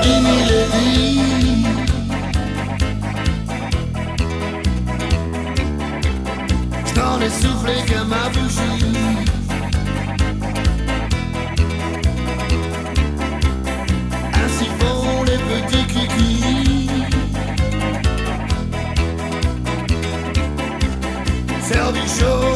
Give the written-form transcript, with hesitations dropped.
fini les vies. J't'en ai soufflé comme ma bougie. Ainsi font les petits kikis. Servi chaud